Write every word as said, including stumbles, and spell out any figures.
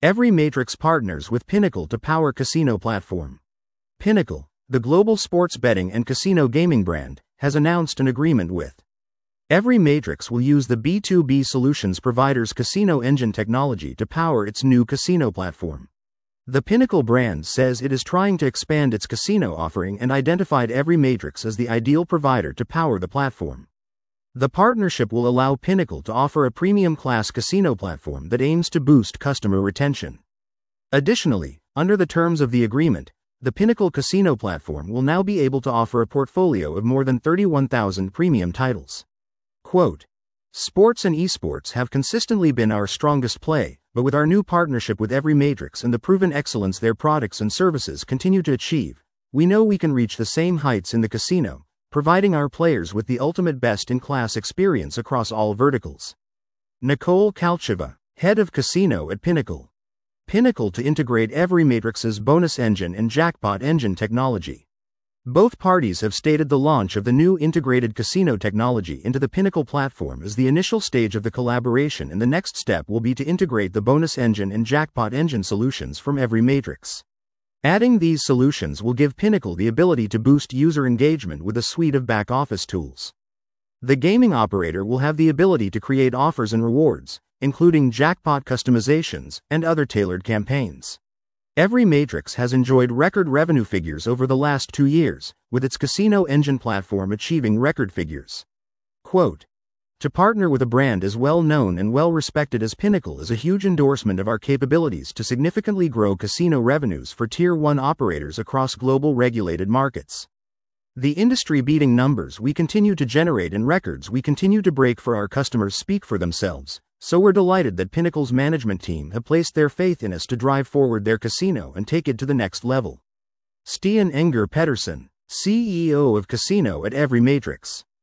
Every Matrix partners with Pinnacle to power casino platform. Pinnacle, the global sports betting and casino gaming brand, has announced an agreement with Every Matrix will use the B two B solutions provider's casino engine technology to power its new casino platform. The Pinnacle brand says it is trying to expand its casino offering and identified Every Matrix as the ideal provider to power the platform. The partnership will allow Pinnacle to offer a premium-class casino platform that aims to boost customer retention. Additionally, under the terms of the agreement, the Pinnacle casino platform will now be able to offer a portfolio of more than thirty-one thousand premium titles. Quote, "Sports and esports have consistently been our strongest play, but with our new partnership with Every Matrix and the proven excellence their products and services continue to achieve, we know we can reach the same heights in the casino, providing our players with the ultimate best-in-class experience across all verticals." Nicole Kalcheva, head of casino at Pinnacle. Pinnacle to integrate Every Matrix's bonus engine and jackpot engine technology. Both parties have stated the launch of the new integrated casino technology into the Pinnacle platform is the initial stage of the collaboration, and the next step will be to integrate the bonus engine and jackpot engine solutions from Every Matrix. Adding these solutions will give Pinnacle the ability to boost user engagement with a suite of back-office tools. The gaming operator will have the ability to create offers and rewards, including jackpot customizations and other tailored campaigns. Every Matrix has enjoyed record revenue figures over the last two years, with its casino engine platform achieving record figures. Quote, "To partner with a brand as well known and well respected as Pinnacle is a huge endorsement of our capabilities to significantly grow casino revenues for Tier one operators across global regulated markets. The industry-beating numbers we continue to generate and records we continue to break for our customers speak for themselves, so we're delighted that Pinnacle's management team have placed their faith in us to drive forward their casino and take it to the next level." Stian Enger Pedersen, C E O of Casino at Every Matrix.